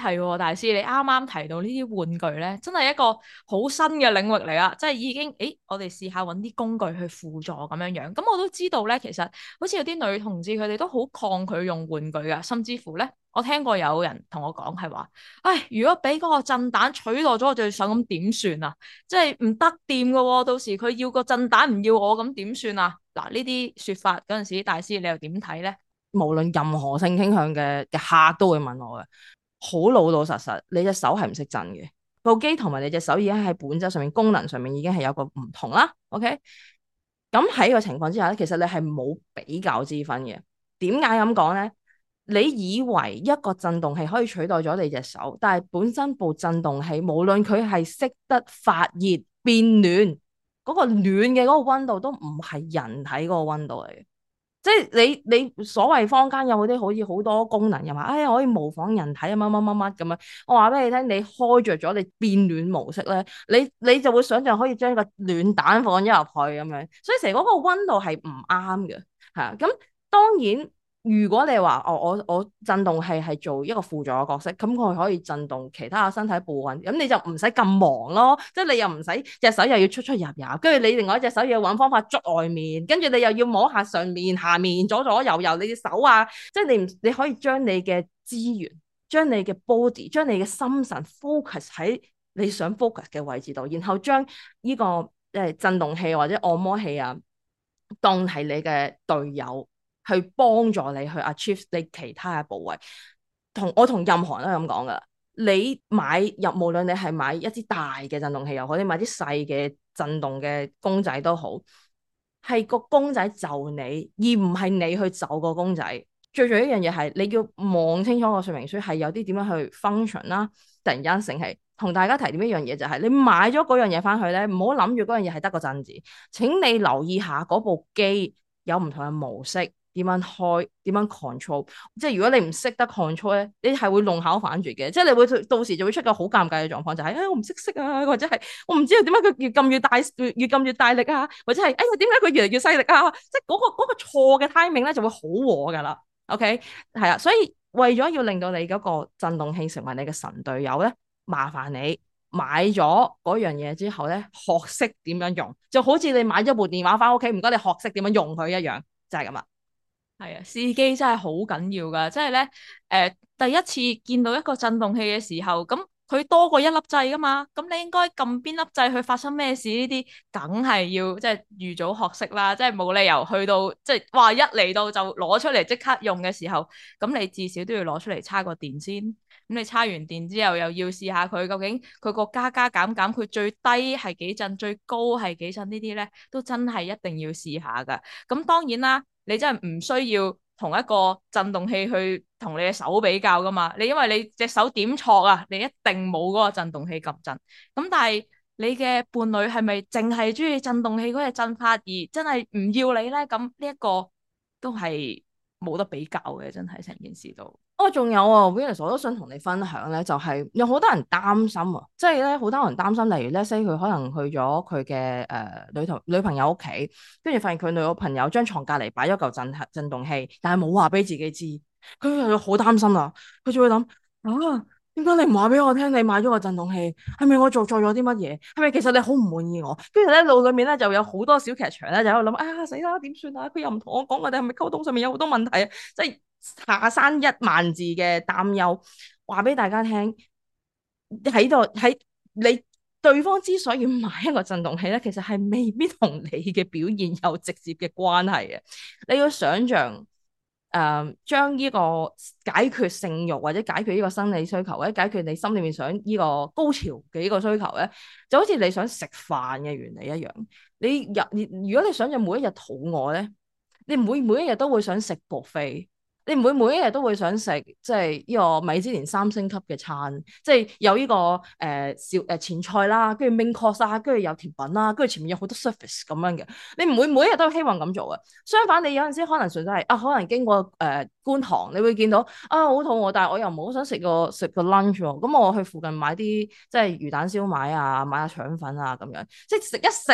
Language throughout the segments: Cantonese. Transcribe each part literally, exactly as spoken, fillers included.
係喎，大師，你啱啱提到呢啲玩具咧，真係一個好新嘅領域嚟啊！即係已經，誒，我哋試下揾啲工具去輔助咁樣樣。咁我都知道咧，其實好似有啲女同志佢哋都好抗拒用玩具噶，甚至乎咧，我聽過有人同我講係話，唉，如果俾嗰個震蛋取代咗我對手咁點算啊？即係唔得掂噶喎，到時佢要個震蛋唔要我咁點算啊？嗱，呢啲説法嗰陣時，大師你又點睇咧？ 無論任何性傾向嘅嘅客都會問我嘅，好老老實實，你隻手係唔識震嘅，部機同埋你隻手已經喺本質上面、功能上面已經係有個唔同啦。OK，咁喺個情況之下咧，其實你係冇比較之分嘅。點解咁講咧？你以為一個震動器可以取代咗你隻手，但係本身部震動器無論佢係識得發熱變暖，嗰個暖嘅嗰個溫度都唔係人體嗰個溫度嚟嘅。即係你你所謂坊間有嗰啲好似好多功能，又話哎呀可以模仿人體啊乜乜乜乜咁樣。我話俾你聽，你開着咗你變暖模式咧，你你就會想象可以將個暖蛋放咗入去咁樣，所以成嗰個溫度係唔啱嘅，係啊。咁當然如果你話哦我我震動器係做一個輔助嘅角色，咁佢可以震動其他嘅身體部位，咁你就唔使咁忙咯，即係你又唔使隻手又要出出入入，跟住你另外一隻手又要揾方法捉外面，跟住你又要摸下上面下面左左右右你隻手啊，即係你唔你可以將你嘅資源、將你嘅 body、將你嘅心神 focus 喺你想 focus 嘅位置度，然後將呢、這個誒、呃、震動器或者按摩器啊當係你嘅隊友。去幫助你去 achieve 你其他嘅部位。同我同任何人都係咁講噶，你買入無論你係買一支大嘅震動器又好，你買啲細嘅震動嘅公仔都好，係個公仔就你，而唔係你去就個公仔。最重要一樣嘢係你要望清楚個說明書係有啲點樣去 function 啦。突然間醒起，同大家提點一樣嘢就係、是，你買咗嗰樣嘢翻去咧，唔好諗住嗰樣嘢係得個震字。請你留意下嗰部機有唔同嘅模式。點樣開？點樣 control？即係如果你唔識得 control 咧，你係會弄巧反拙嘅。即係你會到時就會出個好尷尬嘅狀況，就係、是、誒、哎、我唔識識啊，或者係我唔知道點解佢越撳越大，越越撳越大力啊，或者係哎呀點解佢越嚟越細力啊？即係嗰、那個嗰、那個錯嘅 timing 咧就會好禍噶啦。OK，係啊，所以為咗要令到你嗰個震動器成為你嘅神隊友咧，麻煩你買咗嗰樣嘢之後咧，學識點樣用，就好似你買咗部電話翻屋企，唔該你學識點樣用佢一樣，就係咁啦。 係啊，試機真係好緊要噶，即係咧，誒、呃，第一次見到一個震動器嘅時候，咁佢多過一粒掣噶嘛，咁你應該撳邊粒掣去發生咩事呢啲，梗係要即係預早學識啦，即係冇理由去到即係話一嚟到就攞出嚟即刻用嘅時候，咁你至少都要攞出嚟叉個電先，咁你叉完電之後又要試下佢究竟佢個加加減減佢最低係幾震，最高係幾震呢啲咧，都真係一定要試下噶，咁當然啦。你真係唔需要同一個震動器去同你嘅手比較噶嘛？你因為你隻手點錯啊，你一定冇嗰個震動器咁震。咁但係你嘅伴侶係咪淨係中意震動器嗰隻震法而真係唔要你咧？咁呢一個都係冇得比較嘅，真係成件事都。 哦，仲有啊，Venus，我都想同你分享咧，就係、是、有好多人擔心啊，即係咧好多人擔心，例如咧 say 佢可能去咗佢嘅誒女同女朋友屋企，跟住發現佢女朋友張床隔離擺咗嚿震震動器，但係冇話俾自己知，佢又好擔心啦，佢就會諗啊，點解你唔話俾我聽你買咗個震動器？係咪我做錯咗啲乜嘢？係咪其實你好唔滿意我？跟住咧腦裏面咧就有好多小劇場咧，就喺度諗啊死啦點算啊？佢又唔同我講，我哋係咪溝通上面有好多問題啊？即係。下山一萬字嘅擔憂，話俾大家聽喺度喺你對方之所以買一個震動器咧，其實係未必同你嘅表現有直接嘅關係嘅。你要想象誒、呃，將呢個解決性慾或者解決呢個生理需求，或者解決你心裏面想呢個高潮嘅呢個需求咧，就好似你想食飯嘅原理一樣。你日如果你想象每一日肚餓咧，你唔會每一日都會想食 buffet。你唔會每一日都會想食即係呢個米芝蓮三星級嘅餐，即係有呢、這個誒小誒前菜啦，跟住 main course 啦，跟住有甜品啦，跟住前面有好多 service 咁樣嘅。你唔會每一日都希望咁做嘅。相反，你有陣時可能純粹係啊，可能經過誒、呃、觀塘，你會見到啊好肚餓，但係我又唔好想食個食個 lunch 喎。咁我去附近買啲即係魚蛋燒賣啊，買下腸粉啊咁樣，即係食一食。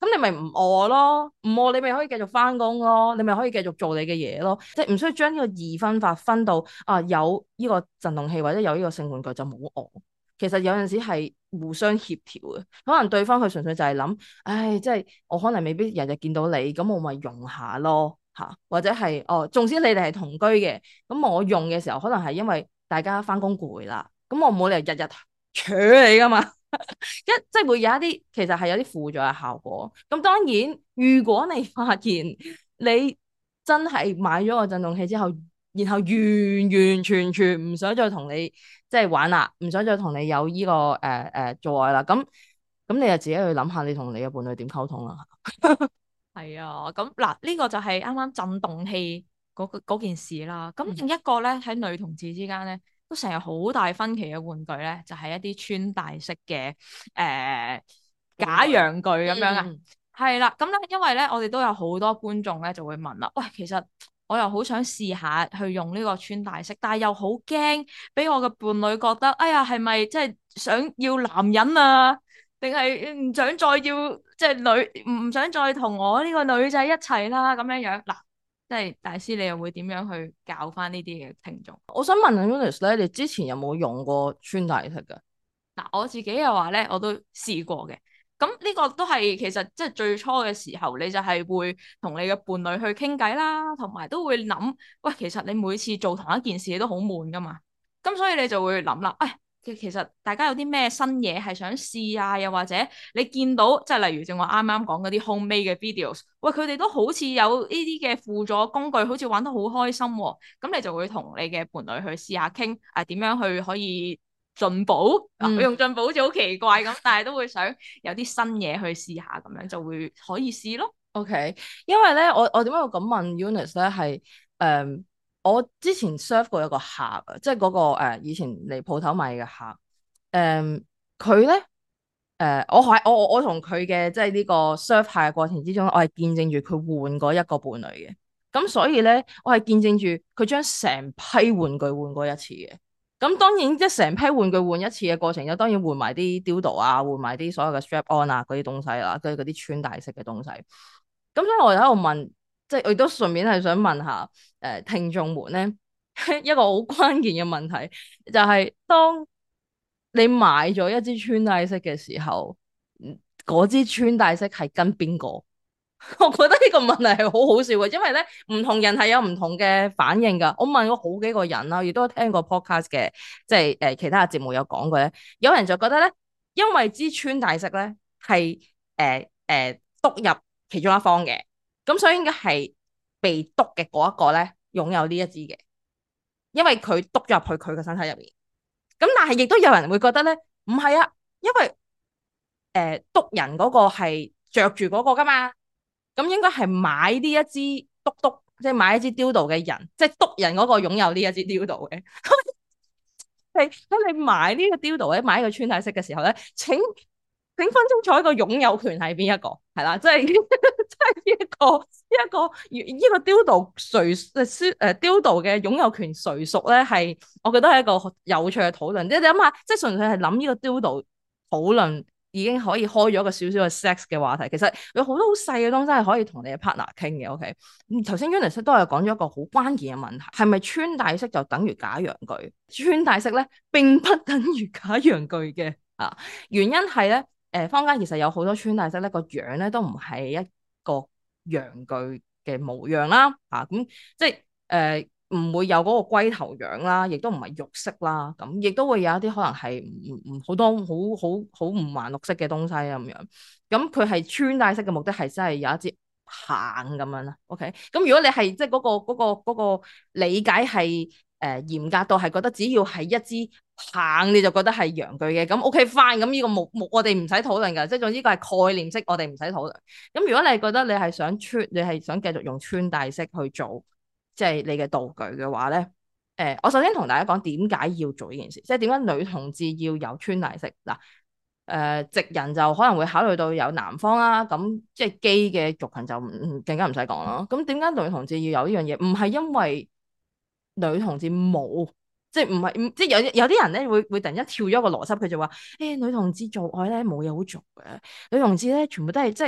咁你咪唔餓咯，唔餓你咪可以繼續翻工咯，你咪可以繼續做你嘅嘢咯，即係唔需要將呢個二分法分到啊有呢個震動器或者有呢個性玩具就冇餓。其實有陣時係互相協調嘅，可能對方佢純粹就係諗，唉，即係我可能未必日日見到你，咁我咪用下咯嚇，或者係哦，縱使你哋係同居嘅，咁我用嘅時候可能係因為大家翻工攰啦，咁我冇理由日日搶你噶嘛，一即係會有一啲其實係有啲輔助嘅效果。咁當然，如果你發現你真係買咗個震動器之後，然後完完全全唔想再同你即係玩啦，唔想再同你有呢、這個誒誒、呃呃、做愛啦，咁咁你就自己去諗下你同你嘅伴侶點溝通啦。 係啊，咁嗱呢個就係啱啱震動器嗰嗰件事啦。咁嗯另一個咧喺女同志之間咧，都成日好大分歧嘅玩具咧，就係、是、一啲穿戴式嘅誒、呃、假玩具陽具咁樣啊。 嗯係啦，咁咧因為咧我哋都有好多觀眾咧就會問啦，喂，其實我又好想試下去用呢個穿戴式，但係又好驚俾我嘅伴侶覺得，哎呀係咪即係想要男人啊？定係唔想再要即係女唔想再同我呢個女仔一齊啦咁樣樣嗱，即係大師你又會點樣去教翻呢啲嘅聽眾？ 我想問 Eunice 咧，你之前有冇用過穿戴式嘅？ 嗱，我自己嘅話咧，我都試過嘅。咁呢個都係其實即係最初嘅時候，你就係會同你嘅伴侶去傾偈啦，同埋都會諗，喂，其實你每次做同一件事你都好悶噶嘛。咁所以你就會諗啦，誒，其其實大家有啲咩新嘢係想試啊？又或者你見到即係例如正話啱啱講嗰啲 homemade 嘅 videos，喂，佢哋都好似有呢啲嘅輔助工具，好似玩得好開心喎。咁你就會同你嘅伴侶去試下傾，誒點樣去可以進步啊！我嗯用進步好似好奇怪咁，但係都會想有啲新嘢去試下，咁樣就會可以試咯。 ，OK，因為咧，我我點解會咁問 Eunice 咧？係誒、呃，我之前 serve 過一個客啊，即係嗰、個、呃、以前嚟鋪頭買嘅客，誒佢咧誒，我係我我我同佢嘅即係呢個 serve 客嘅過程之中，我係見證住佢換過一個伴侶嘅，咁所以咧，我係見證住佢將成批玩具換過一次嘅。咁當然即係成批玩具換一次嘅過程，有當然換埋啲 dildo 啊，換埋啲所有嘅 strap on 啊嗰啲東西啦，跟住嗰啲穿戴式嘅東西。咁所以我喺度問，即係我亦都順便係想問下誒、呃、聽眾們咧一個好關鍵嘅問題，就係、是、當你買咗一支穿戴式嘅時候，嗰支穿戴式係跟邊個？我覺得呢個問題係好好笑嘅，因為咧唔同人係有唔同嘅反應噶。我問過好幾個人啦，亦都聽過 podcast 嘅，即係誒、呃、其他嘅節目有講過咧。有人就覺得咧，因為支穿戴式咧係誒誒篤入其中一方嘅，咁所以應該係被篤嘅嗰一個咧擁有呢一支嘅，因為佢篤入去佢嘅身體入面。咁但係亦都有人會覺得咧，唔係啊，因為誒篤人嗰個係着住嗰個噶嘛。咁應該係買呢一支篤篤，即係買一支 dildo 嘅人，即係篤人嗰個擁有呢一支 dildo 嘅。係喺你買呢個 dildo 咧，買呢個穿戴式嘅時候咧，請請分清楚一個擁有權係邊一個，係啦，即係即係一個一個呢個 dildo 誰誒誒 dildo 嘅擁有權誰屬咧？係我覺得係一個有趣嘅討論。即係你諗下，即係純粹係諗呢個 dildo 討論。已經可以開咗一個少少嘅 sex 嘅話題，其實有好多好細嘅東西係可以同你嘅 partner 傾嘅。OK，咁頭先 Eunice 都係講咗一個好關鍵嘅問題，係咪穿戴式就等於假陽具？穿戴式咧並不等於假陽具嘅啊，原因係咧，誒坊間其實有好多穿戴式咧個樣咧都唔係一個陽具嘅模樣啦，啊咁即係誒。呃唔會有嗰個龜頭樣啦，亦都唔係肉色啦，咁亦都會有一啲可能係唔唔好多好好好五顏六色嘅東西咁樣。咁佢係穿戴式嘅目的係真係有一支棒咁樣啦。OK，咁如果你係即係嗰個嗰個嗰個理解係誒嚴格到係覺得只要係一支棒你就覺得係陽具嘅，咁 OK fine，咁呢個目目我哋唔使討論㗎，即係總之呢個係概念式，我哋唔使討論。咁如果你係覺得你係想穿，你係想繼續用穿戴式去做。即係你嘅道具嘅話咧，誒、呃，我首先同大家講點解要做呢件事，即係點解女同志要有穿戴式嗱？誒、呃，直人就可能會考慮到有男方啦，咁即係基嘅族群就唔更加唔使講啦。咁點解女同志要有呢樣嘢？唔係因為女同志冇，即係唔係，即係有有啲人咧會會突然間跳咗一個邏輯，佢就話誒、欸、女同志做愛咧冇嘢好做嘅，女同志咧全部都係即係。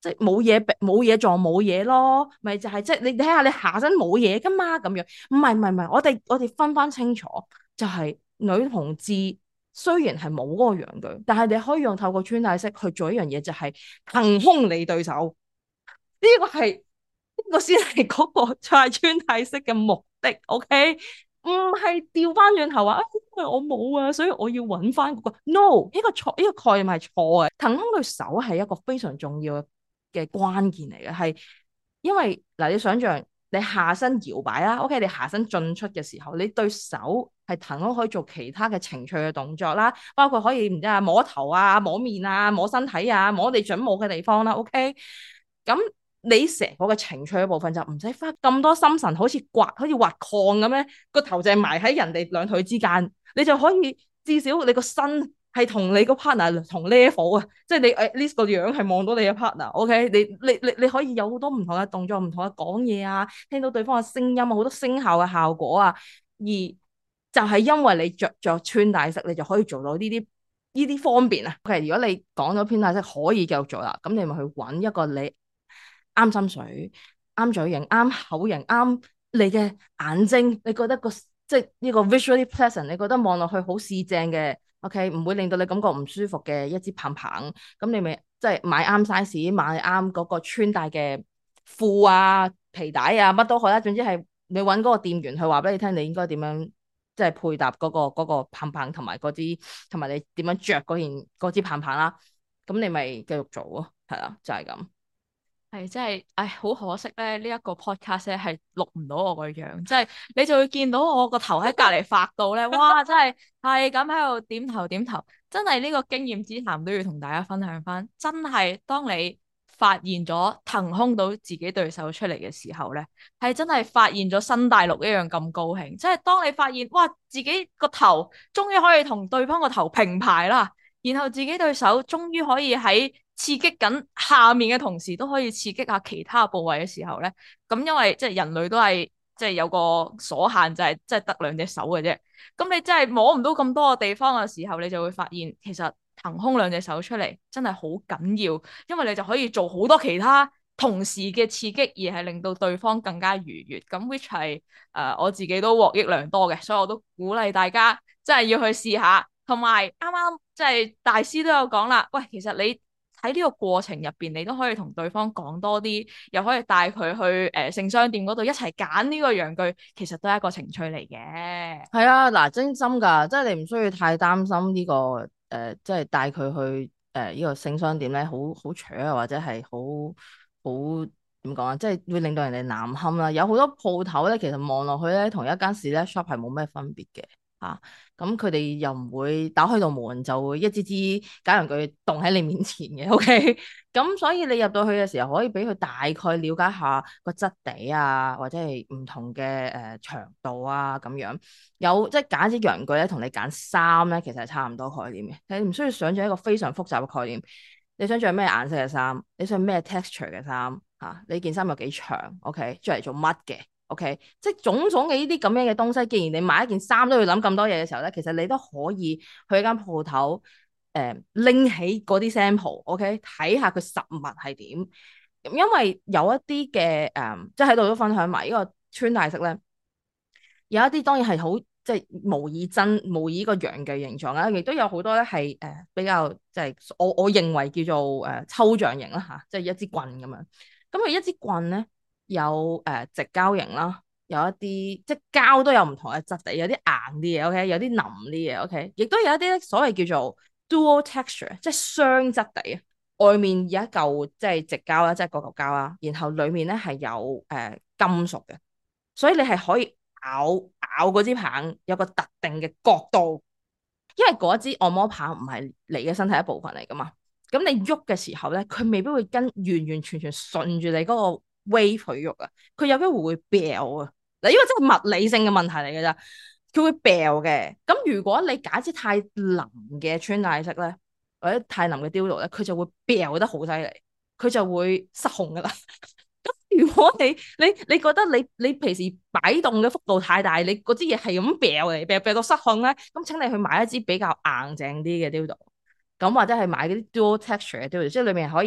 即係冇嘢冇嘢撞冇嘢咯，咪就係即係你睇下你下身冇嘢噶嘛咁樣，唔係唔係唔係，我哋我哋分翻清楚，就係女同志雖然係冇嗰個陽具，但係你可以用透過穿戴式去做一樣嘢，就係騰空你對手，呢個係呢個先係嗰個穿戴式嘅目的，OK？唔係調翻轉頭話啊，因為我冇啊，所以我要揾翻嗰個。No，呢個錯，呢個概念係錯嘅。騰空對手係一個非常重要嘅關鍵嚟嘅，係因為嗱，你想象你下身搖擺啦，OK，你下身進出嘅時候，你對手係騰空可以做其他嘅情趣嘅動作啦，包括可以唔知啊摸頭啊、摸面啊、摸身體啊、摸你準摸嘅地方啦，OK，咁。你成個嘅情趣嘅部分就唔使花咁多心神，好似刮好似挖礦咁咧，個頭就係埋喺人哋兩腿之間，你就可以至少你個身係同你個 partner 同 level 啊，即係你 at least 個樣係望到你嘅 partner，OK？、Okay？你你你你可以有好多唔同嘅動作，唔同嘅講嘢啊，聽到對方嘅聲音啊，好多聲效嘅效果啊，而就係因為你着着穿戴式，你就可以做到呢啲呢啲方便啊。OK， 如果你講咗穿戴式可以繼續做啦，咁你咪去揾一個你。啱心水、啱嘴型、啱口型、啱你嘅眼睛，你覺得個即係呢個 visually pleasant，你覺得望落去好視正嘅，OK，唔會令到你感覺唔舒服嘅一支棒棒，咁你咪即係買啱 size，買啱嗰個穿戴嘅褲啊、皮帶啊，乜都好啦，總之係你揾嗰個店員去話俾你聽，你應該點樣即係配搭嗰個嗰個棒棒同埋嗰支，同埋你點樣着嗰件嗰支棒棒啦，咁你咪繼續做咯，係啦，就係咁。 係真係，唉，好可惜咧！呢、這、一個 podcast 咧係錄唔到我個樣，即係你就會見到我個頭喺隔籬發到咧，哇！真係係咁喺度點頭點頭，真係呢個經驗之談都要同大家分享翻。真係當你發現咗騰空到自己對手出嚟嘅時候咧，係真係發現咗新大陸一樣咁高興。即係當你發現哇，自己個頭終於可以同對方個頭平排啦，然後自己對手終於可以喺刺激緊下面嘅同時，都可以刺激下其他部位嘅時候咧，咁因為即係人類都係即係有個所限，就係即係得兩隻手嘅啫。咁你真係摸唔到咁多個地方嘅時候，你就會發現其實騰空兩隻手出嚟真係好緊要，因為你就可以做好多其他同時嘅刺激，而係令到對方更加愉悅。咁 which 係誒、呃、我自己都獲益良多嘅，所以我都鼓勵大家真係要去試下。同埋啱啱即係大師都有講啦，喂，其實你喺呢個過程入邊，你都可以同對方講多啲，又可以帶佢去誒、呃、性商店嗰度一齊揀呢個陽具，其實都係一個情趣嚟嘅。 係啊，嗱，真心噶，即係你唔需要太擔心呢、這個誒、呃，即係帶佢去誒呢、呃這個性商店咧，好好扯啊，或者係好好點講啊，即係會令到人哋難堪啦。有好多鋪頭咧，其實望落去咧，同一間 select shop 係冇咩分別嘅。啊，咁佢哋又唔會打開道門就會一支支假陽具凍喺你面前嘅，OK？咁所以你入到去嘅時候，可以俾佢大概了解下個質地啊，或者係唔同嘅誒、呃、長度啊咁樣。有即係揀支陽具咧，同你揀衫咧，其實係差唔多概念嘅。你唔需要想象一個非常複雜嘅概念。你想象咩顏色嘅衫？你想咩 texture 嘅衫？嚇、啊，你件衫有幾長？OK？着嚟做乜嘅？O.K.，即係種種嘅呢啲咁樣嘅東西，既然你買一件衫都要諗咁多嘢嘅時候咧，其實你都可以去一間鋪頭，誒拎起嗰啲 sample，O.K. 睇下佢實物係點。咁因為有一啲嘅誒，即係喺度都分享埋呢個穿戴式咧，有一啲當然係好即係模擬真模擬個陽具形狀啦，亦都有好多咧係誒比較即係我我認為叫做誒、呃、抽象型啦嚇，即係一支棍咁樣。咁佢一支棍咧。有誒、呃、直膠型啦，有一啲即係膠都有唔同嘅質地，有啲硬啲嘅，OK，有啲腍啲嘅，OK，亦都有一啲所謂叫做 dual texture，即係雙質地啊。外面有一嚿即係直膠啦，即係嗰嚿膠啦，然後裡面咧係有誒、呃、金屬嘅，所以你係可以咬咬嗰支棒有個特定嘅角度，因為嗰支按摩棒唔係你嘅身體一部分嚟噶嘛。咁你喐嘅時候咧，佢未必會跟完完全全順住你嗰、嗰個。微佢肉啊，佢有機會會掉啊！嗱，呢個真係物理性嘅問題嚟嘅咋，佢會掉嘅。咁如果你假設太腍嘅穿戴式咧，或者太腍嘅雕度咧，佢就會掉得好犀利，佢就會失控噶啦。咁如果你你你覺得你你平時擺動嘅幅度太大，你嗰支嘢係咁掉嚟，掉掉到失控咧，咁請你去買一支比較硬淨啲嘅雕度，咁或者係買嗰啲 dual texture 嘅雕度，即係裏面可以。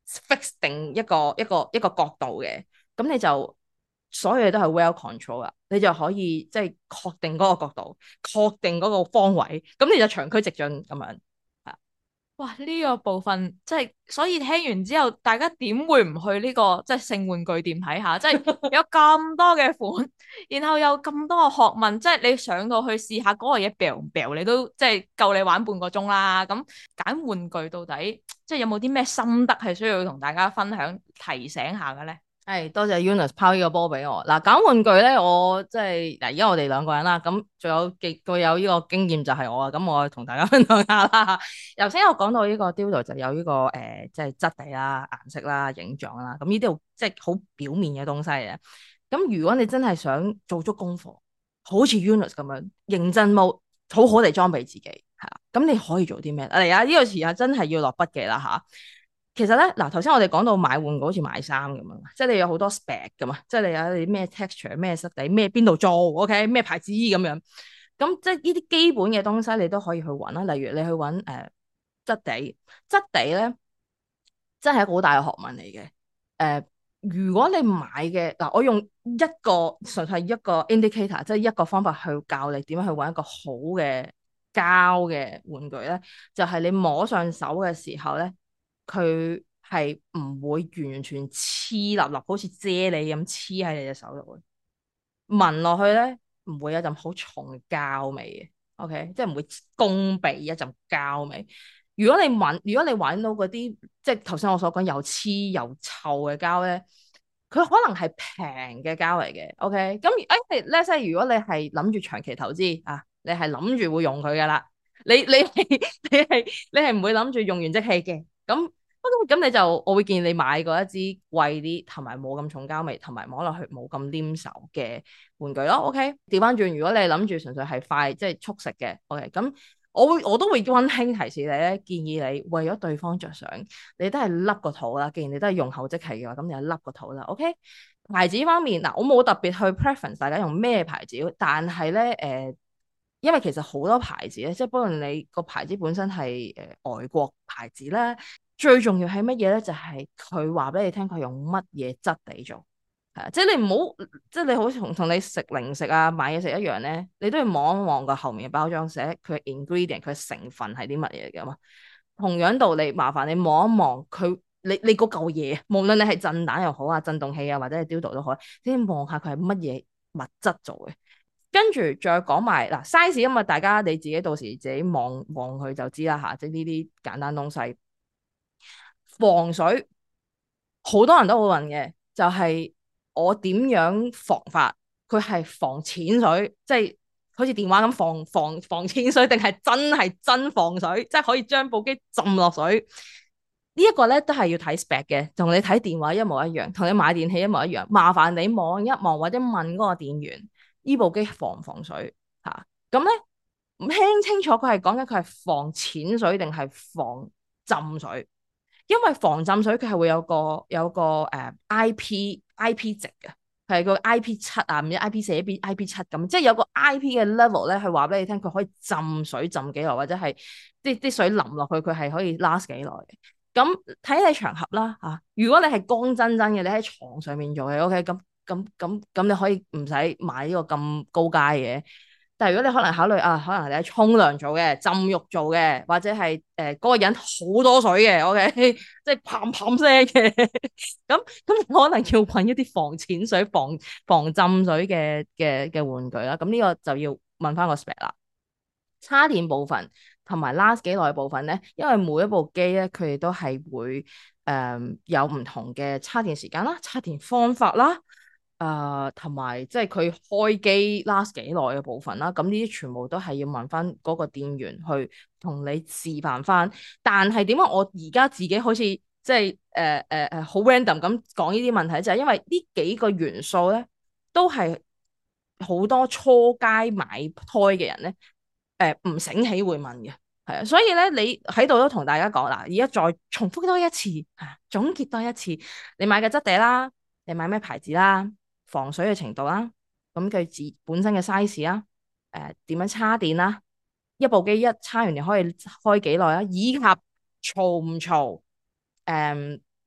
fix 定一個一個一個角度嘅，咁你就所有嘢都係 well control 啦，你就可以即係確定嗰個角度，確定嗰個方位，咁你就長驅直進咁樣。 哇！呢、個部分即係，所以聽完之後，大家點會唔去呢、個即係性玩具店睇下？即係有咁多嘅款，然後有咁多嘅學問，即係你上到去試下嗰個嘢 biu 唔 biu 你都即係夠你玩半個鐘啦。咁揀玩具到底即係有冇啲咩心得係需要同大家分享提醒下嘅咧？ 係多謝 Eunice 拋呢個波俾我。嗱，揀玩具咧，我即係嗱，而家我哋兩個人啦，咁仲有幾個有呢個經驗就係我啊，咁我同大家分享下啦。頭先我講到呢個 dildo 就有呢、個誒、呃，即係質地啦、顏色啦、形狀啦，咁呢啲好即係好表面嘅東西嘅。咁如果你真係想做足功課，好似 Eunice 咁樣認真冇好好地裝備自己，係啦，咁你可以做啲咩？嚟啊，呢、個時間真係要落筆記啦吓。其實咧，嗱頭先我哋講到買玩具好似買衫咁樣，即係你有好多 spec 噶嘛，即係你有啲咩 texture、咩質地、咩邊度做，OK，咩牌子咁樣。咁即係呢啲基本嘅東西，你都可以去揾啦。例如你去揾誒、呃、質地，質地咧真係一個好大嘅學問嚟嘅。誒、呃，如果你買嘅嗱，我用一個純係一個 indicator，即係一個方法去教你點樣去揾一個好嘅膠嘅玩具咧，就係、是、你摸上手嘅時候咧。佢係唔會完完全黐立立，好似啫喱咁黐喺你隻手度嘅。聞落去咧，唔會有陣好重嘅膠味嘅。OK，即係唔會攻鼻一陣膠味。如果你聞，如果你揾到嗰啲，即係頭先我所講又黐又臭嘅膠咧，佢可能係平嘅膠嚟嘅。OK，咁誒，let's say 如果你係諗住長期投資啊，你係諗住會用佢噶啦，你你係你係你係唔會諗住用完即棄嘅。咁咁你就我會建議你買過一支貴啲，同埋冇咁重膠味，同埋摸落去冇咁黏手嘅玩具咯。OK，調翻轉，如果你諗住純粹係快即係速食嘅，OK，咁我會我都會溫馨提示你咧，建議你為咗對方着想，你都係笠個肚啦。既然你都係用後即棄嘅話，咁你就笠個肚啦。OK，牌子方面嗱，我冇特別去 preference 大家用咩牌子，但係咧誒，因為其實好多牌子咧，即係不論你個牌子本身係誒、呃、外國牌子啦。最重要係乜嘢咧？就係佢話俾你聽，佢用乜嘢質地做，係啊，即係你唔好，即係你好似同同你食零食啊、買嘢食一樣咧，你都要望一望個後面嘅包裝，寫佢嘅 ingredient，佢嘅成分係啲乜嘢嘅嘛。同樣道理，麻煩你望一望佢，你你嗰嚿嘢，無論你係震蛋又好啊、震動器啊，或者係 dildo 都好，先望下佢係乜嘢物質做嘅。跟住再講埋嗱 size，因為大家你自己到時自己望望佢就知啦吓，即係呢啲簡單東西。防水好多人都會問嘅，就係、是、我點樣防法？佢係防淺水，即係好似電話咁防防防淺水，定係真係真防水？即係可以將部機浸落水？這個、呢一個咧都係要睇 spec 嘅，同你睇電話一模一樣，同你買電器一模一樣。麻煩你望一望或者問嗰個店員，呢部機防唔防水吓？咁咧唔聽清楚佢係講緊佢係防淺水定係防浸水？因為防浸水佢係會有個有個誒、uh, I P I P 值嘅，係個 I P 七啊，唔知 I P 四、I P I P 七咁，即係有個 I P 嘅 level 咧，係話俾你聽，佢可以浸水浸幾耐，或者係啲啲水淋落去，佢係可以 last 幾耐嘅。咁睇你場合啦嚇、啊，如果你係乾真真嘅，你喺床上面做嘅，OK，咁咁咁咁你可以唔使買呢個咁高階嘅。但係如果你可能考慮啊，可能你喺沖涼做嘅、浸浴做嘅，或者係誒嗰個人好多水嘅，OK，即係砰砰聲嘅，咁咁可能要揾一啲防淺水、防防浸水嘅嘅嘅玩具啦。咁呢個就要問翻個 spec 啦。叉電部分同埋 last 幾耐部分咧，因為每一部機咧，佢哋都係會誒、呃、有唔同嘅叉電時間啦、叉電方法啦。誒同埋即係佢開機 last 幾耐嘅部分啦，咁呢啲全部都係要問翻嗰個店員去同你示範翻。但係點解我而家自己好似即係誒誒誒好 random 咁講呢啲問題，就係因為呢幾個元素咧，都係好多初階買胎嘅人咧誒唔醒起會問嘅，係啊，所以咧你喺度都同大家講啦，而家再重複多一次啊，總結多一次，你買嘅質地啦，你買咩牌子啦？防水嘅程度啦，咁佢自本身嘅 size 啦，誒、呃、點樣叉電啦，一部機一叉完你可以開幾耐啦，以及嘈唔嘈，誒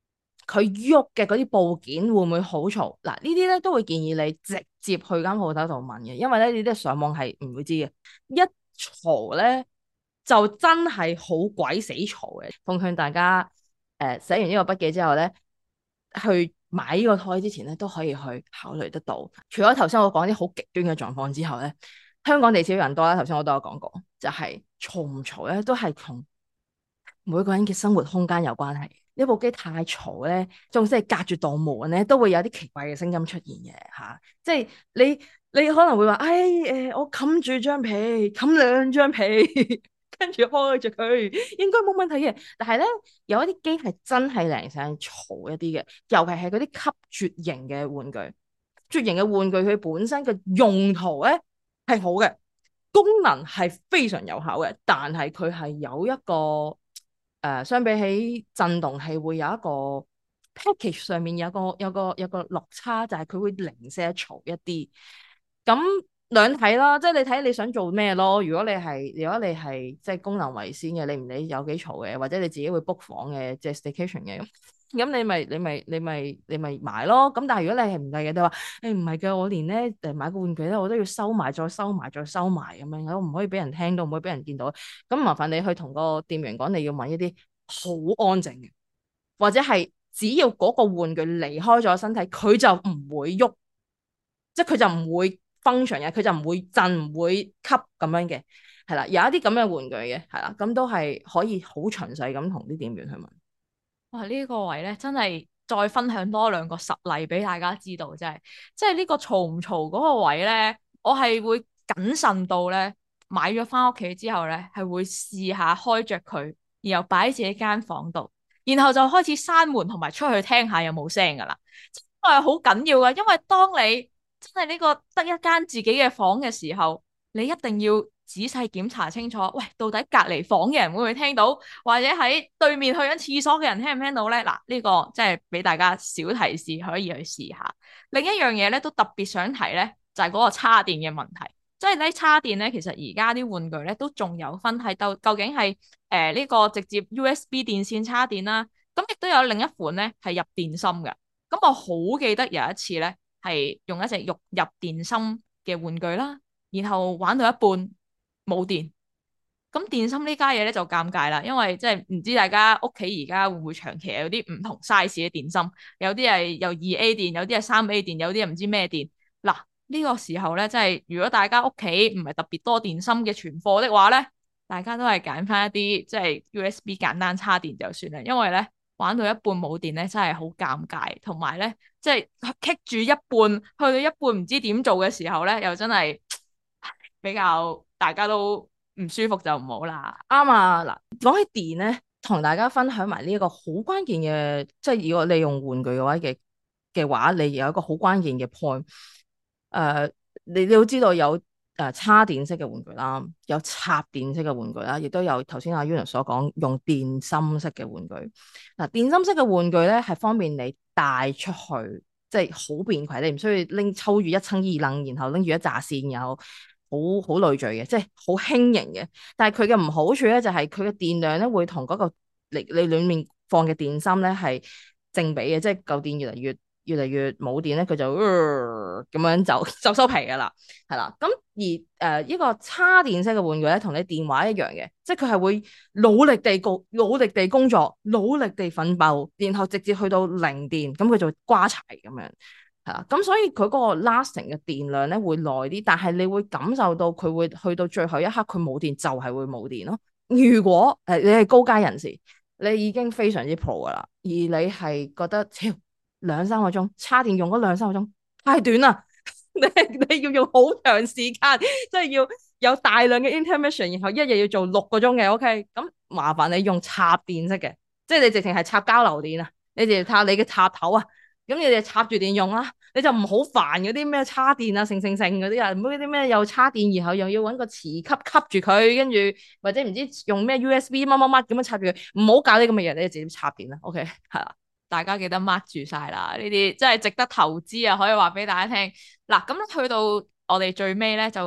佢喐嘅嗰啲部件會唔會好嘈？嗱，呢啲咧都會建議你直接去間鋪頭度問嘅，因為咧呢啲上網係唔會知嘅。一嘈咧就真係好鬼死嘈嘅。奉勸大家誒、呃、寫完呢個筆記之後咧，去買呢個胎之前咧都可以去考慮得到。除咗頭先我講啲好極端嘅狀況之後咧，香港地少人多啦，頭先我都有講過，就係嘈唔嘈咧都係同每個人嘅生活空間有關係。呢部機太嘈咧，仲即係隔住道門咧，都會有啲奇怪嘅聲音出現嘅吓、啊。即係你你可能會話，哎誒、呃，我冚住張被，冚兩張被，跟住開住佢，應該冇問題嘅。但係咧，有一啲機係真係零舍嘈一啲嘅，尤其係嗰啲吸啜型嘅玩具。啜型嘅玩具佢本身嘅用途咧係好嘅，功能係非常有效嘅，但係佢係有一個。誒、呃，相比起震動器會有一個 package 上面有個有個有個落差，就係、是、佢會零舍嘈一啲。咁兩睇啦，即係你睇你想做咩咯。如果你係如果你係即係功能為先嘅，你唔理有幾嘈嘅，或者你自己會 book 房嘅，即係 staycation 嘅。咁你咪你咪你咪你咪買咯。咁但係如果你係唔計嘅，你話誒唔係嘅，我連咧誒買個玩具咧，我都要收埋再收埋再收埋咁樣，我唔可以俾人聽到，唔可以俾人見到。咁麻煩你去同個店員講，你要買一啲好安靜嘅，或者係只要嗰個玩具離開咗身體，佢就唔會喐，即係佢就唔會 function 嘅，佢就唔會震唔會吸咁樣嘅，係啦，有一啲咁嘅玩具嘅，係啦，咁都係可以好詳細咁同啲店員去問。 哇！呢、這個位咧，真係再分享多兩個實例俾大家知道，真係，即係呢個嘈唔嘈嗰個位咧，我係會謹慎到咧，買咗翻屋企之後咧，係會試下開着佢，然後擺喺自己間房度，然後就開始閂門同埋出去聽下有冇聲噶啦，真係好緊要噶，因為當你真係呢個得一間自己嘅房嘅時候，你一定要仔細檢查清楚，喂，到底隔離房嘅人會唔會聽到，或者喺對面去緊廁所嘅人聽唔聽到咧？嗱，呢個真係俾大家小提示，可以去試下。另一樣嘢咧，都特別想提咧，就係嗰個叉電嘅問題。即係咧，叉電咧，其實而家啲玩具咧都仲有分係到究竟係誒呢個直接 U S B 電線叉電啦，咁亦都有另一款咧係入電芯嘅。咁我好記得有一次咧，係用一隻入入電芯嘅玩具啦，然後玩到一半冇電，咁電芯呢家嘢咧就尷尬啦，因為即係唔知大家屋企而家會唔會長期有啲唔同 size 嘅電芯，有啲係有二 A 電，有啲係三 A 電，有啲係唔知咩電。嗱，呢個時候咧，即係如果大家屋企唔係特別多電芯嘅存貨的話咧，大家都係揀翻一啲即係 U S B 簡單插電就算啦，因為咧玩到一半冇電咧真係好尷尬，同埋咧即係棘住一半，去到一半唔知點做嘅時候咧，又真係比較大家都唔舒服就唔好啦。 啱啊！嗱，講起電咧，同大家分享埋呢一個好關鍵嘅，即係如果你用玩具嘅話嘅嘅話，你有一個好關鍵嘅 point。誒、呃，你你要知道有誒插電式嘅玩具啦，有插電式嘅玩具啦，亦都有頭先阿 Yuna 所講用電芯式嘅玩具。嗱、呃，電芯式嘅玩具咧係方便你帶出去，即係好便攜，你唔需要拎抽住一撐二楞，然後拎住一紮線，然後。好好累贅嘅，即係好輕盈嘅。但係佢嘅唔好處咧，就係佢嘅電量咧會同嗰個你你裡面放嘅電芯咧係正比嘅，即係舊電越嚟越越嚟越冇電咧，佢就咁、呃、樣就就收皮噶啦，係啦。咁而誒、呃、呢個叉電式嘅玩具咧，同你電話一樣嘅，即係佢係會努力地工努力地工作，努力地奮鬥，然後直接去到零電，咁佢就會瓜柴咁樣。係啦，咁所以佢嗰個 lasting 嘅電量咧會耐啲，但係你會感受到佢會去到最後一刻佢冇電就係會冇電咯。如果誒、呃、你係高階人士，你已經非常之 pro 噶啦，而你係覺得，超兩三個鐘叉電用嗰兩三個鐘太短啦，你你要用好長時間，即係要有大量嘅 intermission，然後一日要做六個鐘嘅，OK，咁麻煩你用插電式嘅，即係你直情係插交流電啊，你直接插你嘅插頭啊。咁你哋插住電用啦，你就唔好煩嗰啲咩叉電啊、成成成嗰啲啊，唔好嗰啲咩又叉電，然後又要揾個磁吸吸住佢，跟住或者唔知用咩 U S B 乜乜乜咁樣插住佢，唔好搞啲咁嘅嘢，你就直接插電啦。OK，係啦， 大家記得 mark 住晒啦，呢啲真係值得投資啊！可以話俾大家聽。嗱，咁去到我哋最尾咧，就一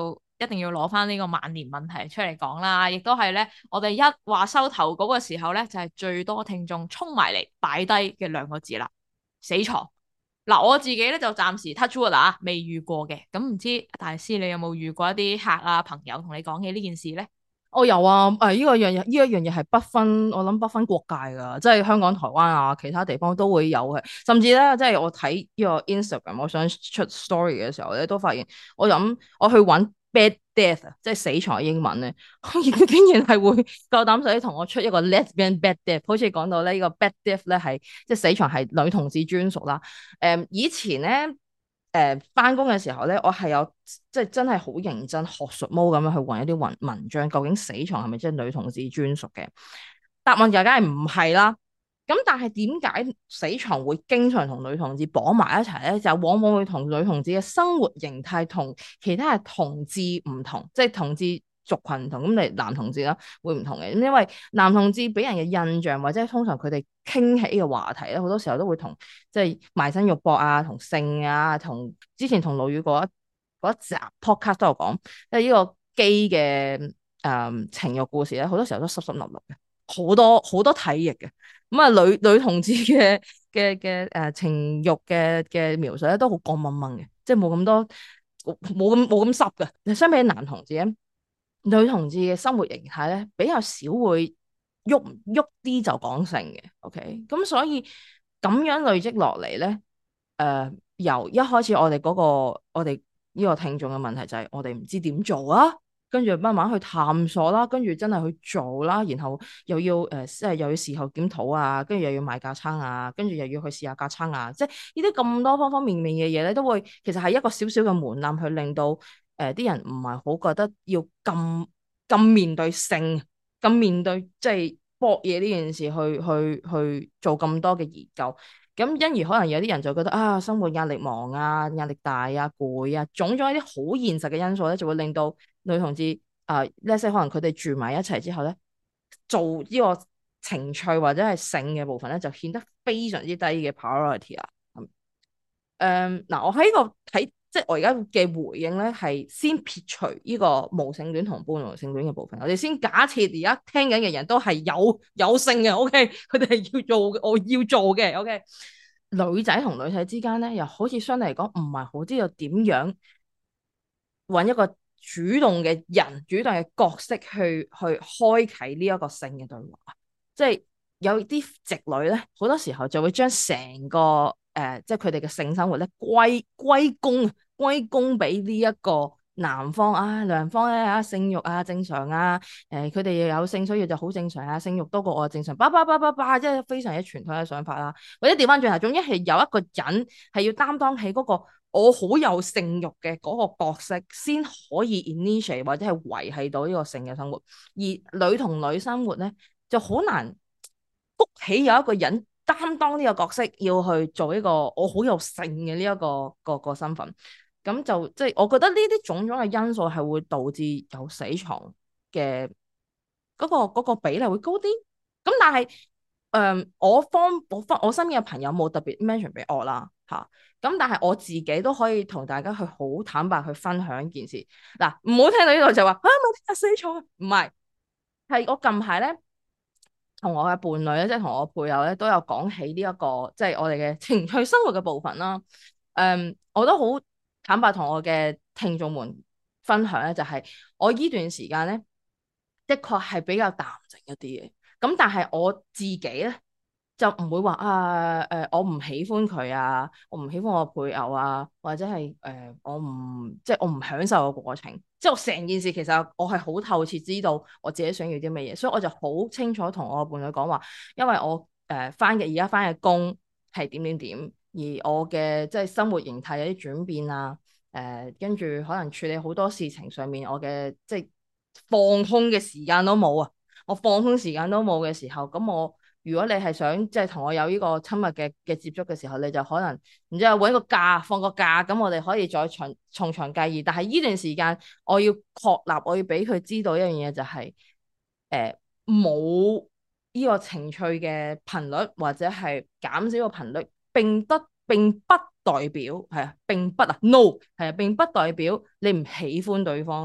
一定要攞翻呢個萬年問題出嚟講啦，亦都係咧，我哋一話收投稿嘅時候咧，就係、是、最多聽眾衝埋嚟擺低嘅兩個字啦，死床。嗱，我自己咧就暫時 touch wood 啊，未遇過嘅，咁唔知大師你有冇遇過一啲客啊朋友同你講起呢件事咧？ 我有啊，誒呢個樣嘢，呢一樣嘢係不分，我諗不分國界㗎，即係香港、台灣啊，其他地方都會有嘅。甚至咧，即係我睇呢個 Instagram，我想出 story 嘅時候咧，都發現我諗我去揾 bad death 啊，即係死床嘅英文咧，竟然係會夠膽死同我出一個 lesbian bad death，好似講到咧呢個 bad death 咧係即係死床係女同志專屬啦。誒、嗯、以前咧。誒翻工嘅時候咧，我係有即係真係好認真學術毛咁樣去揾一啲文文章，究竟死床係咪即係女同志專屬嘅？答案就梗係唔係啦。咁但係點解死床會經常同女同志綁埋一齊咧？就往往會同女同志嘅生活形態同其他嘅同志唔同，即係同志族群唔同。咁你男同志啦會唔同嘅，咁因為男同志俾人嘅印象或者通常佢哋傾起嘅話題咧，好多時候都會同即係埋身肉搏啊、同性啊、同之前同老宇嗰一嗰一集 podcast 都有講，即係呢個基嘅誒情慾故事咧，好多時候都濕濕立立嘅，好多好多體液嘅。咁啊，女女同志嘅嘅嘅誒情慾嘅嘅描述咧，都好乾掹掹嘅，即係冇咁多冇咁冇咁濕嘅。相比起男同志咧，女同志嘅生活形態咧比較少會喐喐啲就講性嘅，OK，咁所以咁樣累積落嚟咧，誒、呃、由一開始我哋嗰、嗰個我哋呢個聽眾嘅問題就係我哋唔知點做啊，跟住慢慢去探索啦，跟住真係去做啦，然後又要誒即係又要事後檢討啊，跟住又要買架撐啊，跟住又要去試下架撐啊，即係呢啲咁多方方面面嘅嘢咧，都會其實係一個小小嘅門檻去令到。誒啲、呃、人唔係好覺得要咁咁面對性，咁面對即係搏嘢呢件事去去去做咁多嘅研究，咁因而可能有啲人就覺得啊，生活壓力忙啊，壓力大啊，攰啊，種種一啲好現實嘅因素咧，就會令到女同志啊，呢、呃、些可能佢哋住埋一齊之後咧，做呢個情趣或者係性嘅部分咧，就顯得非常之低嘅 priority 啦。咁誒嗱，我喺呢個睇。即係我而家嘅回應咧，係先撇除呢個無性戀同半無性戀嘅部分。我哋先假設而家聽緊嘅人都係有有性嘅，OK，佢哋係要做，我要做嘅，OK。女仔同女仔之間咧，又好似相對嚟講唔係好知道點樣揾一個主動嘅人、主動嘅角色去去開啟呢一個性嘅對話。即係有啲直女咧，好多時候就會將成個誒、呃，即係佢哋嘅性生活咧歸歸功。歸功俾呢一個男方啊，男方咧啊，性慾啊正常啊，誒佢哋又有性需要就好正常啊，性慾多過我正常，叭叭叭叭叭，即係非常之傳統嘅想法啦。或者調翻轉頭，總之係有一個人係要擔當起嗰個我好有性慾嘅嗰個角色，先可以 initiate 或者係維繫到呢個性嘅生活。而女同女生活咧就好難谷起有一個人擔當呢個角色，要去做一個我好有性嘅呢一個個個身份。咁就即係、就是、我覺得呢啲種種嘅因素係會導致有死床嘅嗰、那個那個比例會高啲。咁但係誒、呃、我方我方我身邊嘅朋友冇特別 mention 俾我啦嚇。咁、啊、但係我自己都可以同大家去好坦白去分享一件事。嗱，唔好聽到呢度就話啊冇聽死床，唔係，係我近排咧同我嘅伴侶咧，即係同我配偶咧都有講起呢、這、一個即係、就是、我哋嘅情趣生活嘅部分啦。誒、嗯，我都好坦白同我嘅聽眾們分享咧，就係我依段時間咧，的確係比較淡靜一啲嘅。咁但係我自己咧就唔會話啊誒、呃，我唔喜歡佢啊，我唔喜歡我配偶啊，或者係誒、呃、我唔即係我唔享受個過程。即係我成件事其實我係好透徹知道我自己想要啲乜嘢，所以我就好清楚同我伴侶講話，因為我誒翻嘅而家翻嘅工係點點點。而我嘅即係生活形態有啲轉變啊，誒跟住可能處理好多事情上面，我嘅即係放空嘅時間都冇啊！我放空時間都冇嘅時候，咁我如果你係想即係同我有呢個親密嘅嘅接觸嘅時候，你就可能然之後揾個假放個假，咁我哋可以再從從長計議。但係呢段時間，我要確立，我要俾佢知道一樣嘢就係誒冇呢個情趣嘅頻率，或者係減少個頻率。並不並不代表係啊，並不啊，no 係啊，並不代表你唔喜歡對方咯。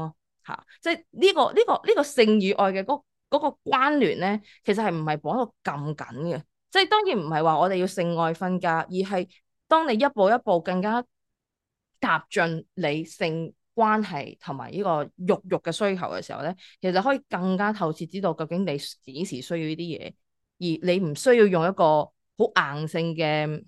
嚇，即係呢個呢個呢個性與愛嘅嗰嗰個關聯咧，其實係唔係綁到咁緊嘅？即係當然唔係話我哋要性愛分家，而係當你一步一步更加踏進你性關係同埋呢個肉欲嘅需求嘅時候咧，其實可以更加透徹知道究竟你幾時需要呢啲嘢，而你唔需要用一個好硬性嘅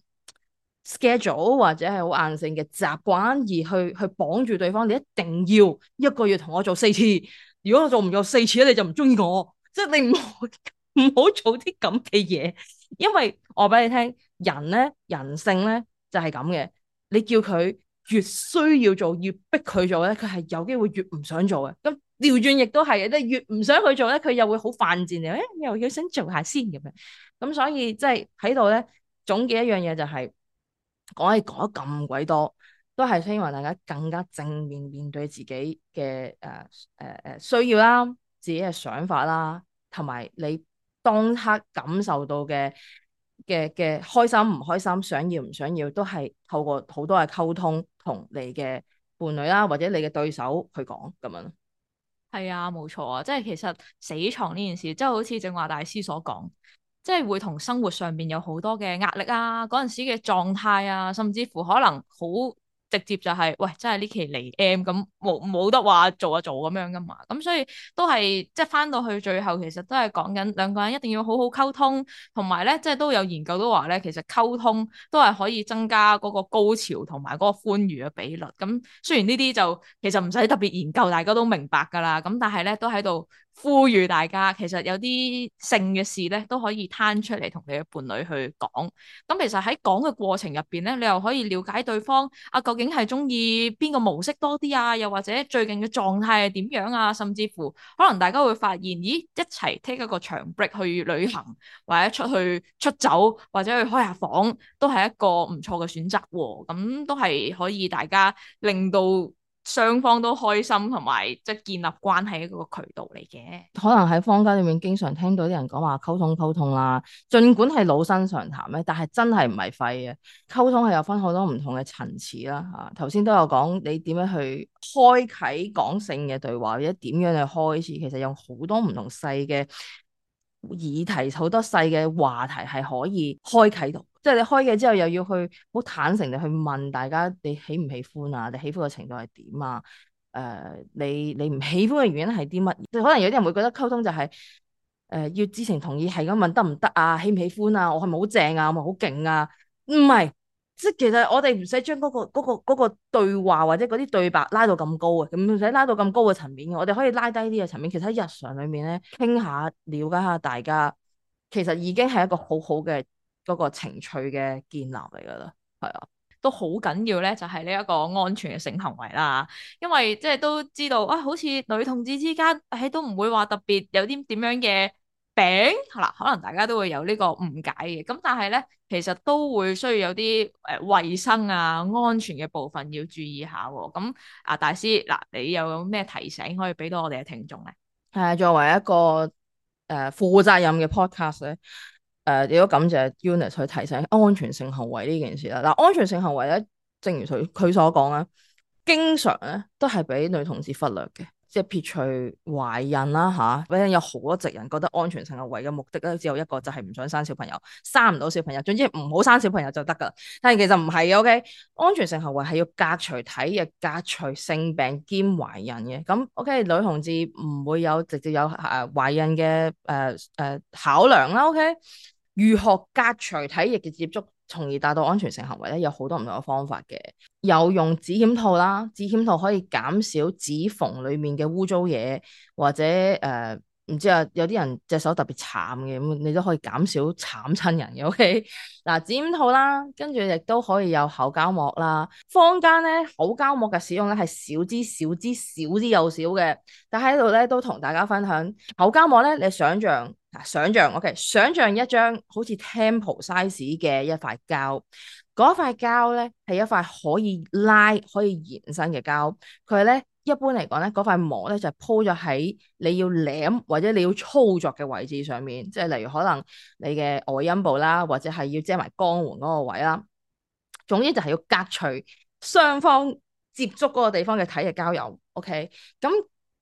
schedule 或者係好硬性嘅習慣而去去綁住對方，你一定要一個月同我做四次，如果我做唔夠四次咧，你就唔中意我，即係你唔好唔好做啲咁嘅嘢，因為我俾你聽，人咧人性咧就係咁嘅，你叫佢越需要做，越逼佢做咧，佢係有機會越唔想做嘅。咁調轉亦都係嘅，即係越唔想去做咧，佢又會好犯賤嘅，誒又要想做下先咁樣。咁所以即係喺度咧總結一樣嘢就係、是。講起講得咁鬼多，都係希望大家更加正面面對自己嘅誒誒誒需要啦，自己嘅想法啦，同埋你當刻感受到嘅嘅嘅開心唔開心，想要唔想要，都係透過好多嘅溝通同你嘅伴侶啦，或者你嘅對手去講咁樣。 係啊，冇錯啊，即係其實死床呢件事，即係好似正話大師所講。即係會同生活上邊有好多嘅壓力啊，嗰陣時嘅狀態啊，甚至乎可能好直接就係、是，喂，真係呢期嚟 M 咁，冇冇得話做就做咁樣噶嘛，咁所以都係即係翻到去最後，其實都係講緊兩個人一定要好好溝通，同埋咧即係都有研究都話咧，其實溝通都係可以增加嗰個高潮同埋嗰個歡愉嘅比率。咁雖然呢啲就其實唔使特別研究，大家都明白噶啦，咁但係咧都喺度呼籲大家，其實有啲性嘅事咧都可以攤出嚟同你嘅伴侶去講。咁其實喺講嘅過程入邊咧，你又可以了解對方啊，究竟係中意邊個模式多啲啊？又或者最近嘅狀態係點樣啊？甚至乎可能大家會發現，咦，一齊 take 一個長 break 去旅行，或者出去出走，或者去開下房，都係一個唔錯嘅選擇喎。咁都係可以大家令到雙方都開心，同埋即係建立關係一個渠道嚟嘅。 可能喺坊間裏面經常聽到啲人講話溝通溝通啦，儘管係老生常談咧，但係真係唔係廢嘅。溝通係有分好多唔同嘅層次啦。嚇，頭先都有講你點樣去開啓講性嘅對話，或者點樣去開始，其實有好多唔同細嘅議題，好多細嘅話題係可以開啓到。即係你開嘅之後，又要去好坦誠地去問大家，你喜唔喜歡啊？你喜歡嘅程度係點啊？誒、呃，你你唔喜歡嘅原因係啲乜？即係可能有啲人會覺得溝通就係、是、誒、呃、要知情同意，係咁問得唔得啊？喜唔喜歡啊？我係咪好正啊？我係咪好勁啊？唔係，即係其實我哋唔使將嗰個嗰、嗰個嗰、嗰個對話或者嗰啲對白拉到咁高啊，唔使拉到咁高嘅層面嘅，我哋可以拉低啲嘅層面。其實喺日常裏面咧，傾下了解下大家，其實已經係一個好好嘅嗰個情趣嘅建立嚟噶啦，係啊。 都好緊要咧，就係呢一個安全嘅性行為啦。因為即係都知道啊，好似女同志之間，誒、哎、都唔會話特別有啲點樣嘅病，嗱，可能大家都會有呢個誤解嘅。咁但係咧，其實都會需要有啲誒衞生啊、安全嘅部分要注意下喎。咁啊，大師嗱，你有咩提醒可以俾到我哋嘅聽眾咧？ 係作為一個誒、呃、負責任嘅 podcast 咧。誒，亦都感謝 Eunice 去提醒安全性行為呢件事啦。嗱，安全性行為咧，正如佢佢所講啦，經常咧都係俾女同志忽略嘅，即係撇除懷孕啦吓，或者有好多直人覺得安全性行為嘅目的咧只有一個，就係唔想生小朋友，生唔到小朋友，總之唔好生小朋友就得噶啦。但係其實唔係嘅，OK，安全性行為係要隔除體液、隔除性病兼懷孕嘅。咁 OK，女同志唔會有直接有誒懷孕嘅誒誒考量啦。OK。如何隔除體液嘅接觸，從而達到安全性行為咧？有好多唔同嘅方法嘅，有用指險套啦，指險套可以減少指縫裡面嘅污糟嘢，或者誒唔、呃、知啊，有啲人隻手特別慘嘅，咁你都可以減少慘親人嘅。OK，嗱，指險套啦，跟住亦都可以有口膠膜啦。坊間咧口膠膜嘅使用咧係少之少之少之又少嘅，但喺度咧都同大家分享口膠膜咧，你想象。想象 OK，想象一張好似 temple size 嘅一塊膠，嗰塊膠咧係一塊可以拉可以延伸嘅膠，佢咧一般嚟講咧嗰塊膜咧就係鋪咗喺你要舐或者你要操作嘅位置上面，即係例如可能你嘅外陰部啦，或者係要遮埋肛門嗰個位啦，總之就係要隔除雙方接觸嗰個地方嘅體液交友。OK，咁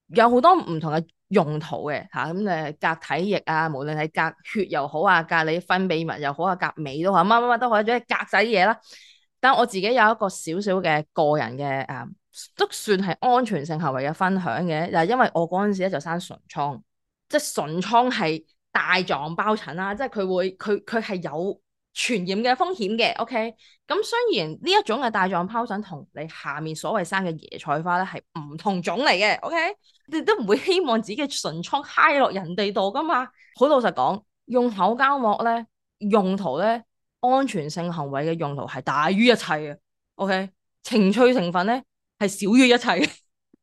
有好多唔同嘅用途嘅嚇，咁、啊、誒隔體液啊，無論係隔血又好啊，隔你分泌物又好啊，隔味都好，乜乜乜都好，總之隔晒啲嘢啦。但我自己有一個少少嘅個人嘅誒、啊，都算係安全性行為嘅分享嘅，就係因為我嗰陣時咧就生唇瘡，即係唇瘡係大狀疱疹啦，即係佢會佢佢係有傳染嘅風險嘅。OK，咁雖然呢一種嘅大狀疱疹同你下面所謂生嘅椰菜花咧係唔同種嚟嘅。OK，你都唔會希望自己嘅唇瘡揩落人哋度噶嘛。好老實講，用口膠膜咧用途咧，安全性行為嘅用途係大於一切嘅。OK，情趣成分咧係少於一切嘅。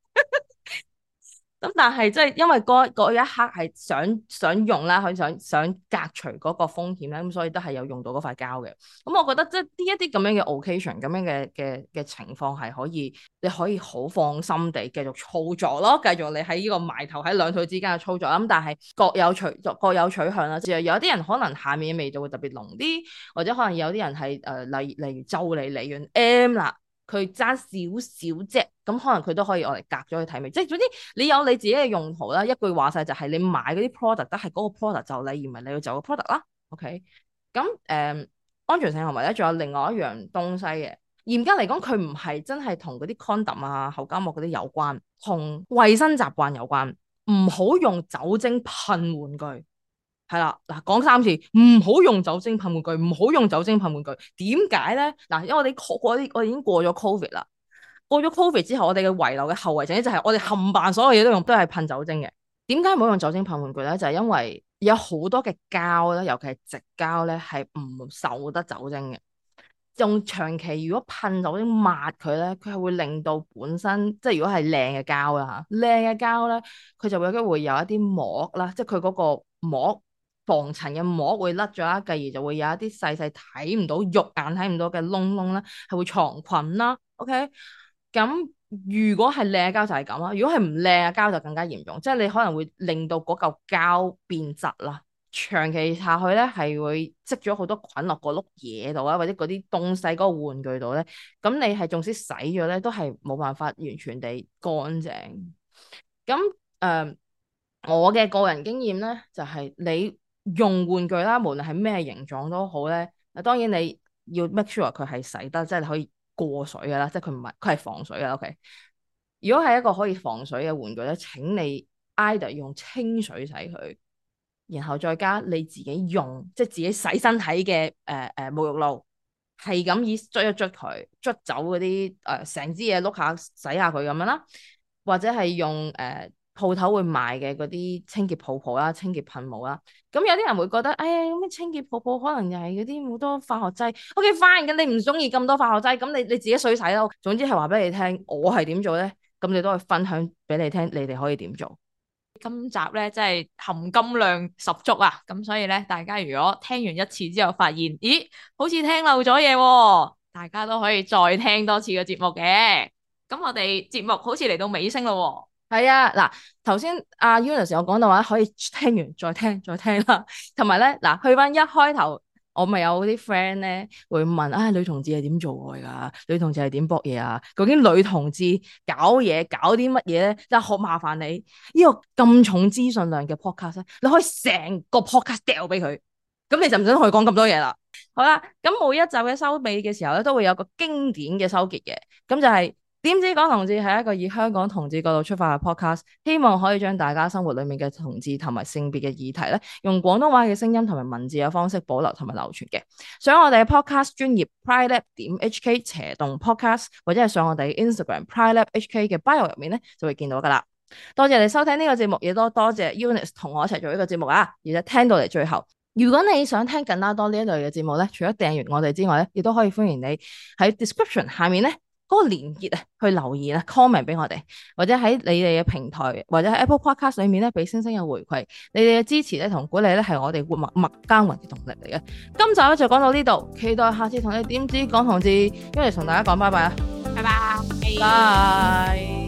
咁但係即係因為嗰嗰一刻係想想用啦，佢想想隔除嗰個風險咧，咁所以都係有用到嗰塊膠嘅。咁我覺得即係呢一啲咁樣嘅 occasion 咁樣嘅嘅嘅情況係可以，你可以好放心地繼續操作咯，繼續你喺呢個埋頭喺兩腿之間嘅操作。咁但係各有取各有取向啦，即係有啲人可能下面嘅味道會特別濃啲，或者可能有啲人係誒、呃、例例如就你嚟完 M 啦。佢爭少少啫，咁可能佢都可以我嚟隔咗去睇味，即係總之你有你自己嘅用途啦。一句話晒就係你買嗰啲 product 都係嗰個 product 就你，而唔係你要就個 product 啦。OK，咁誒、呃、安全性行為咧，仲有另外一樣東西嘅。嚴格嚟講，佢唔係真係同嗰啲 condom 啊、口膠膜嗰啲有關，同衞生習慣有關。唔好用酒精噴玩具。係啦，嗱，講三次，唔好用酒精噴玩具，唔好用酒精噴玩具。點解咧？嗱，因為我哋過啲，我哋已經過咗 Covid 啦。過咗 Covid 之後，我哋嘅遺留嘅後遺症咧，就係我哋冚唪所有嘢都用，都係噴酒精嘅。點解唔好用酒精噴玩具咧？就係因為有好多嘅膠咧，尤其係直膠咧，係唔受得酒精嘅。用長期如果噴酒精抹佢咧，佢係會令到本身即係如果係靚嘅膠啦嚇，靚嘅膠咧，佢就會有機會有一啲膜啦，即係佢嗰個膜。防塵嘅膜會甩咗啦，繼而就會有一啲細細睇唔到、肉眼睇唔到嘅窿窿啦，係會藏菌啦。OK，咁如果係靚嘅膠就係咁啦，如果係唔靚嘅膠就更加嚴重，即係你可能會令到嗰嚿膠變質啦，長期下去咧係會積咗好多菌落嗰碌嘢度啊，或者嗰啲東西嗰個玩具度咧，咁你係縱使洗咗咧，都係冇辦法完全地乾淨。咁誒、呃，我嘅個人經驗咧就係、是、你。用玩具啦，無論係咩形狀都好咧。嗱，當然你要 make sure 佢係洗得，即係你可以過水㗎啦，即係佢唔係佢係防水㗎。OK，如果係一個可以防水嘅玩具咧，請你 either 用清水洗佢，然後再加你自己用，即係自己洗身體嘅誒誒沐浴露，係咁以捽一捽佢，捽走嗰啲誒成支嘢碌下洗下佢咁樣啦，或者係用誒。呃鋪頭會賣嘅嗰啲清潔泡泡啦、清潔噴霧啦，咁有啲人會覺得，哎呀，咁咩清潔泡泡可能又係嗰啲好多化學劑。OK fine，咁你唔中意咁多化學劑，咁你你自己水洗咯。總之係話俾你聽，我係點做咧，咁你都可以分享俾你聽，你哋可以點做。 今集咧真係含金量十足啊！咁所以咧，大家如果聽完一次之後發現，咦，好似聽漏咗嘢喎，大家都可以再聽多次個節目嘅。咁我哋節目好似嚟到尾聲咯喎。 係啊，嗱，頭先阿 Eunice 我講到話可以聽完再聽再聽啦，同埋咧嗱，去翻一開頭我咪有啲 friend 咧會問啊、哎，女同志係點做愛噶？女同志係點搏嘢啊？究竟女同志搞嘢搞啲乜嘢咧？就好麻煩你呢、這個咁重資訊量嘅 podcast 咧，你可以成個 podcast 掉俾佢，咁你就唔使同佢講咁多嘢啦。好啦，咁每一集嘅收尾嘅時候咧，都會有個經典嘅收結嘅，咁就係、是。點知講同志係一個以香港同志角度出發嘅 podcast， 希望可以將大家生活裡面嘅同志同埋性別嘅議題咧，用廣東話嘅聲音同埋文字嘅方式保留同埋流傳嘅。上我哋嘅 podcast 專頁 PrideLab 點 H K 斜動 podcast， 或者係上我哋 Instagram PrideLab H K 嘅 bio 入面咧，就會見到噶啦。多謝你收聽呢個節目，亦都多謝 Eunice 同我一齊做呢個節目啊！而且聽到嚟最後，如果你想聽更加多呢一類嘅節目咧，除咗訂閱我哋之外咧，亦都可以歡迎你喺 description 下面咧。嗰個連結啊，去留言啊 comment 俾我哋，或者喺你哋嘅平台，或者喺 Apple Podcast 裏面咧，俾星星嘅回饋，你哋嘅支持咧同鼓勵咧，係我哋活默默耕耘嘅動力嚟嘅。今集咧就講到呢度，期待下次同你點知講同志，因為同大家講拜拜啦， 拜拜， 拜。